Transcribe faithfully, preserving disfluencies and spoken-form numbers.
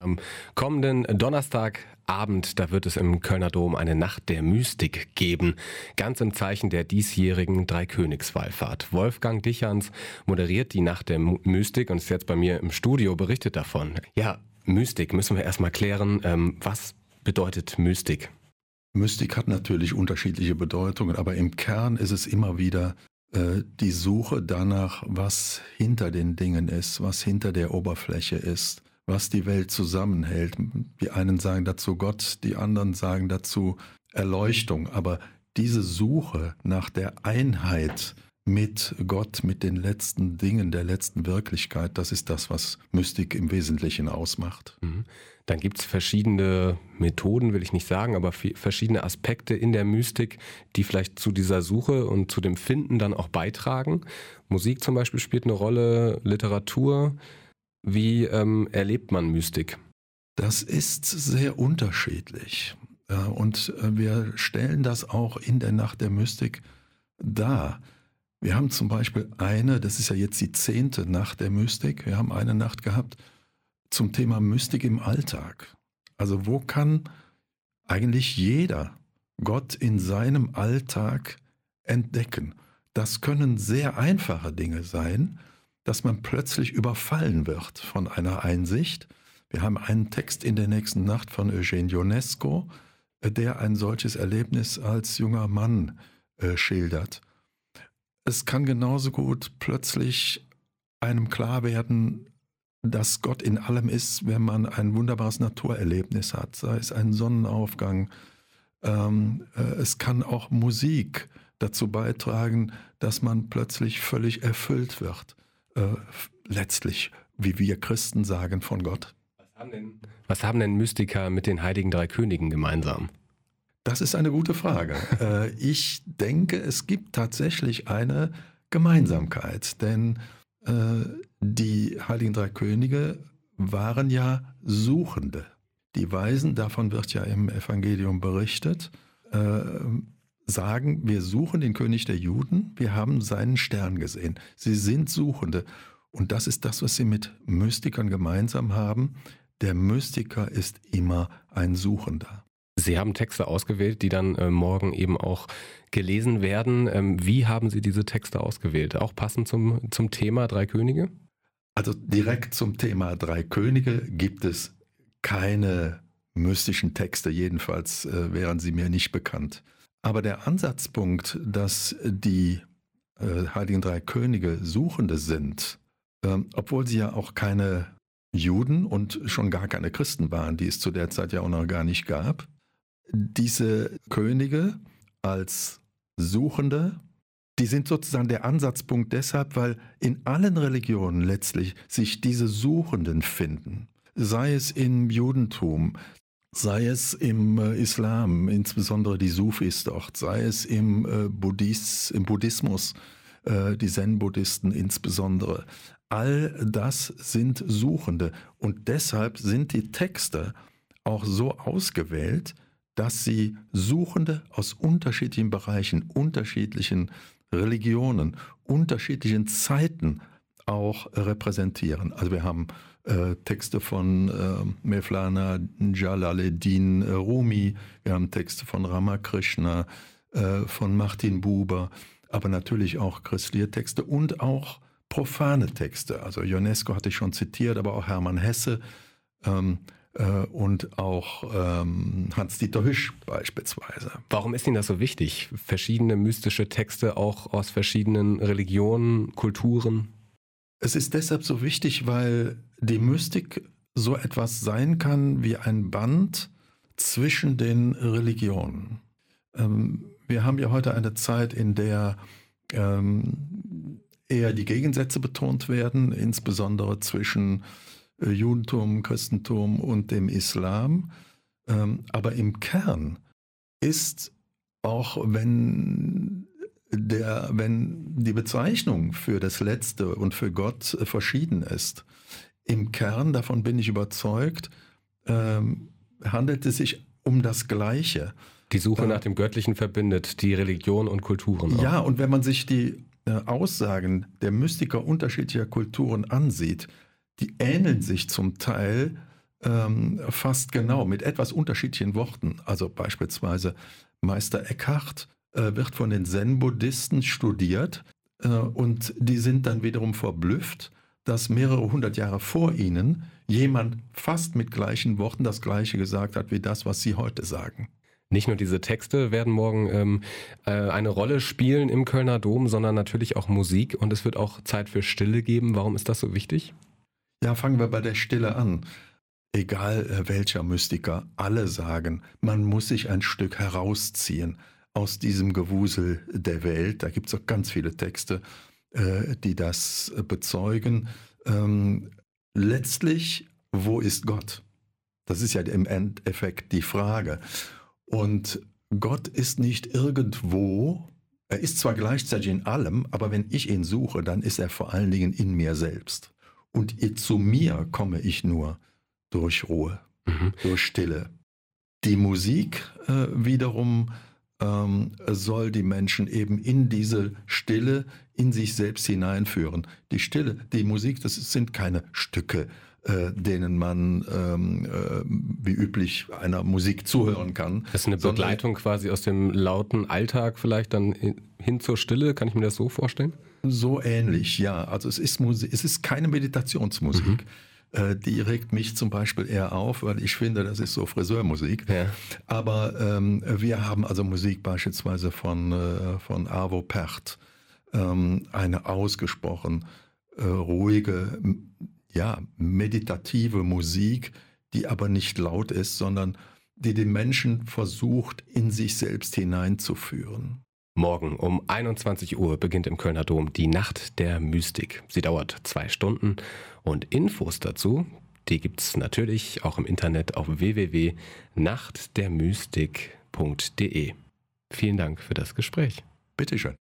Am kommenden Donnerstagabend, da wird es im Kölner Dom eine Nacht der Mystik geben, ganz im Zeichen der diesjährigen Dreikönigswallfahrt. Wolfgang Dicherns moderiert die Nacht der Mystik und ist jetzt bei mir im Studio, berichtet davon. Ja, Mystik müssen wir erstmal klären. Ähm, was bedeutet Mystik? Mystik hat natürlich unterschiedliche Bedeutungen, aber im Kern ist es immer wieder äh, die Suche danach, was hinter den Dingen ist, was hinter der Oberfläche ist, was die Welt zusammenhält. Die einen sagen dazu Gott, die anderen sagen dazu Erleuchtung. Aber diese Suche nach der Einheit mit Gott, mit den letzten Dingen, der letzten Wirklichkeit, das ist das, was Mystik im Wesentlichen ausmacht. Mhm. Dann gibt es verschiedene Methoden, will ich nicht sagen, aber verschiedene Aspekte in der Mystik, die vielleicht zu dieser Suche und zu dem Finden dann auch beitragen. Musik zum Beispiel spielt eine Rolle, Literatur. Wie ähm, erlebt man Mystik? Das ist sehr unterschiedlich. Und wir stellen das auch in der Nacht der Mystik dar. Wir haben zum Beispiel eine, das ist ja jetzt die zehnte Nacht der Mystik, wir haben eine Nacht gehabt zum Thema Mystik im Alltag. Also wo kann eigentlich jeder Gott in seinem Alltag entdecken? Das können sehr einfache Dinge sein, dass man plötzlich überfallen wird von einer Einsicht. Wir haben einen Text in der nächsten Nacht von Eugene Ionesco, der ein solches Erlebnis als junger Mann äh, schildert. Es kann genauso gut plötzlich einem klar werden, dass Gott in allem ist, wenn man ein wunderbares Naturerlebnis hat, sei es ein Sonnenaufgang. Ähm, äh, es kann auch Musik dazu beitragen, dass man plötzlich völlig erfüllt wird. Äh, letztlich, wie wir Christen sagen, von Gott. Was haben denn, was haben denn Mystiker mit den heiligen drei Königen gemeinsam? Das ist eine gute Frage. äh, ich denke, es gibt tatsächlich eine Gemeinsamkeit, denn äh, die heiligen drei Könige waren ja Suchende. Die Weisen, davon wird ja im Evangelium berichtet, äh, sagen, wir suchen den König der Juden, wir haben seinen Stern gesehen. Sie sind Suchende. Und das ist das, was sie mit Mystikern gemeinsam haben. Der Mystiker ist immer ein Suchender. Sie haben Texte ausgewählt, die dann äh, morgen eben auch gelesen werden. Ähm, wie haben Sie diese Texte ausgewählt? Auch passend zum, zum Thema Drei Könige? Also direkt zum Thema Drei Könige gibt es keine mystischen Texte, jedenfalls äh, wären sie mir nicht bekannt. Aber der Ansatzpunkt, dass die äh, heiligen drei Könige Suchende sind, äh, obwohl sie ja auch keine Juden und schon gar keine Christen waren, die es zu der Zeit ja auch noch gar nicht gab, diese Könige als Suchende, die sind sozusagen der Ansatzpunkt deshalb, weil in allen Religionen letztlich sich diese Suchenden finden. Sei es im Judentum, sei es im äh, Islam, insbesondere die Sufis dort, sei es im, äh, Buddhis, im Buddhismus, äh, die Zen-Buddhisten insbesondere. All das sind Suchende und deshalb sind die Texte auch so ausgewählt, dass sie Suchende aus unterschiedlichen Bereichen, unterschiedlichen Religionen, unterschiedlichen Zeiten auch repräsentieren. Also wir haben äh, Texte von äh, Mevlana Jalaleddin Rumi, wir haben Texte von Ramakrishna, äh, von Martin Buber, aber natürlich auch christliche Texte und auch profane Texte. Also Ionesco hatte ich schon zitiert, aber auch Hermann Hesse ähm, äh, und auch ähm, Hans-Dieter Hüsch beispielsweise. Warum ist Ihnen das so wichtig? Verschiedene mystische Texte auch aus verschiedenen Religionen, Kulturen? Es ist deshalb so wichtig, weil die Mystik so etwas sein kann wie ein Band zwischen den Religionen. Ähm, wir haben ja heute eine Zeit, in der ähm, eher die Gegensätze betont werden, insbesondere zwischen äh, Judentum, Christentum und dem Islam. Ähm, aber im Kern ist, auch wenn Der, wenn die Bezeichnung für das Letzte und für Gott verschieden ist, im Kern, davon bin ich überzeugt, ähm, handelt es sich um das Gleiche. Die Suche äh, nach dem Göttlichen verbindet die Religion und Kulturen auch. Ja, und wenn man sich die äh, Aussagen der Mystiker unterschiedlicher Kulturen ansieht, die ähneln sich zum Teil ähm, fast genau mit etwas unterschiedlichen Worten. Also beispielsweise Meister Eckhart äh, wird von den Zen-Buddhisten studiert äh, und die sind dann wiederum verblüfft, dass mehrere hundert Jahre vor ihnen jemand fast mit gleichen Worten das Gleiche gesagt hat wie das, was sie heute sagen. Nicht nur diese Texte werden morgen ähm, äh, eine Rolle spielen im Kölner Dom, sondern natürlich auch Musik und es wird auch Zeit für Stille geben. Warum ist das so wichtig? Ja, fangen wir bei der Stille an. Egal äh, welcher Mystiker, alle sagen, man muss sich ein Stück herausziehen aus diesem Gewusel der Welt. Da gibt es auch ganz viele Texte, äh, die das äh, bezeugen. Ähm, letztlich, wo ist Gott? Das ist ja im Endeffekt die Frage. Und Gott ist nicht irgendwo, er ist zwar gleichzeitig in allem, aber wenn ich ihn suche, dann ist er vor allen Dingen in mir selbst. Und zu mir komme ich nur durch Ruhe, mhm. durch Stille. Die Musik äh, wiederum ähm, soll die Menschen eben in diese Stille, in sich selbst hineinführen. Die Stille, die Musik, das sind keine Stücke, äh, denen man ähm, äh, wie üblich einer Musik zuhören kann. Das ist eine Begleitung quasi aus dem lauten Alltag vielleicht dann hin zur Stille, kann ich mir das so vorstellen? So ähnlich, ja. Also es ist Musik, es ist keine Meditationsmusik. Mhm. Die regt mich zum Beispiel eher auf, weil ich finde, das ist so Friseurmusik. Ja. Aber ähm, wir haben also Musik beispielsweise von, äh, von Arvo Pärt, ähm, eine ausgesprochen äh, ruhige, ja, meditative Musik, die aber nicht laut ist, sondern die den Menschen versucht, in sich selbst hineinzuführen. Morgen um einundzwanzig Uhr beginnt im Kölner Dom die Nacht der Mystik. Sie dauert zwei Stunden und Infos dazu, die gibt es natürlich auch im Internet auf w w w punkt nacht der mystik punkt d e. Vielen Dank für das Gespräch. Bitteschön.